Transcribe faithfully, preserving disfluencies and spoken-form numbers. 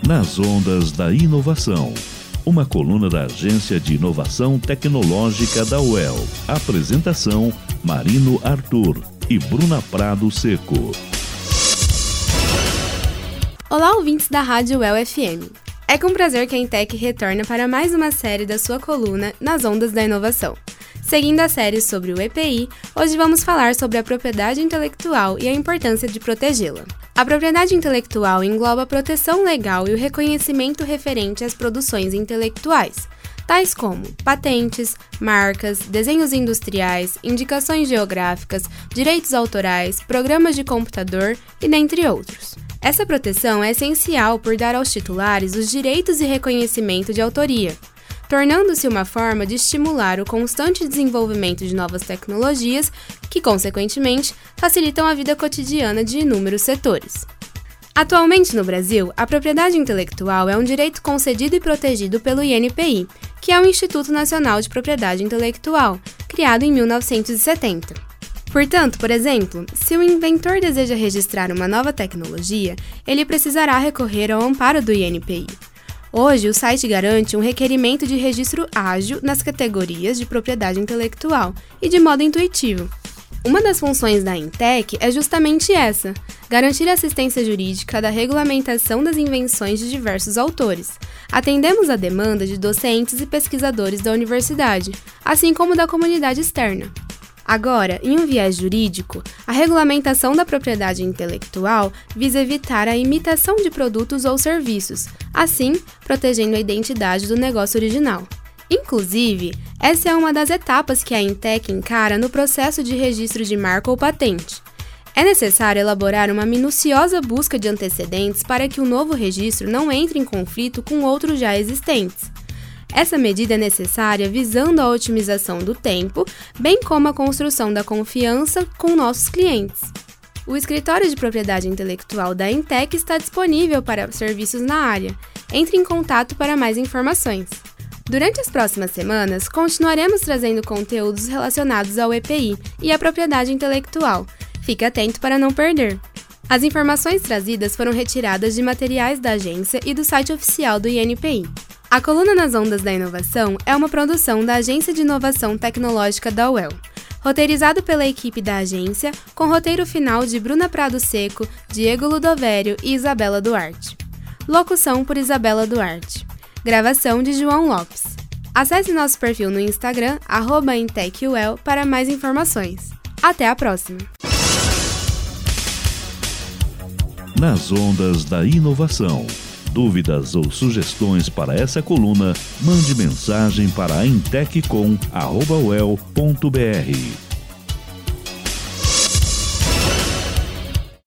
Nas Ondas da Inovação, uma coluna da Agência de Inovação Tecnológica da U E L. Apresentação: Marino Arthur e Bruna Prado Seco. Olá, ouvintes da Rádio U E L F M. É com prazer que a Intec retorna para mais uma série da sua coluna Nas Ondas da Inovação. Seguindo a série sobre o E P I, hoje vamos falar sobre a propriedade intelectual e a importância de protegê-la. A propriedade intelectual engloba a proteção legal e o reconhecimento referente às produções intelectuais, tais como patentes, marcas, desenhos industriais, indicações geográficas, direitos autorais, programas de computador e dentre outros. Essa proteção é essencial por dar aos titulares os direitos e reconhecimento de autoria, tornando-se uma forma de estimular o constante desenvolvimento de novas tecnologias que, consequentemente, facilitam a vida cotidiana de inúmeros setores. Atualmente no Brasil, a propriedade intelectual é um direito concedido e protegido pelo I N P I, que é o Instituto Nacional de Propriedade Intelectual, criado em mil novecentos e setenta. Portanto, por exemplo, se o inventor deseja registrar uma nova tecnologia, ele precisará recorrer ao amparo do I N P I. Hoje, o site garante um requerimento de registro ágil nas categorias de propriedade intelectual e de modo intuitivo. Uma das funções da Intec é justamente essa: garantir a assistência jurídica da regulamentação das invenções de diversos autores. Atendemos a demanda de docentes e pesquisadores da universidade, assim como da comunidade externa. Agora, em um viés jurídico, a regulamentação da propriedade intelectual visa evitar a imitação de produtos ou serviços, assim, protegendo a identidade do negócio original. Inclusive, essa é uma das etapas que a Intec encara no processo de registro de marca ou patente. É necessário elaborar uma minuciosa busca de antecedentes para que o novo registro não entre em conflito com outros já existentes. Essa medida é necessária visando a otimização do tempo, bem como a construção da confiança com nossos clientes. O Escritório de Propriedade Intelectual da Intec está disponível para serviços na área. Entre em contato para mais informações. Durante as próximas semanas, continuaremos trazendo conteúdos relacionados ao E P I e à propriedade intelectual. Fique atento para não perder. As informações trazidas foram retiradas de materiais da agência e do site oficial do I N P I. A coluna Nas Ondas da Inovação é uma produção da Agência de Inovação Tecnológica da U E L, roteirizado pela equipe da agência, com roteiro final de Bruna Prado Seco, Diego Ludovério e Isabela Duarte. Locução por Isabela Duarte. Gravação de João Lopes. Acesse nosso perfil no Instagram, arroba IntecUEL, para mais informações. Até a próxima! Nas Ondas da Inovação. Dúvidas ou sugestões para essa coluna, mande mensagem para inteccom arroba u e l ponto b r.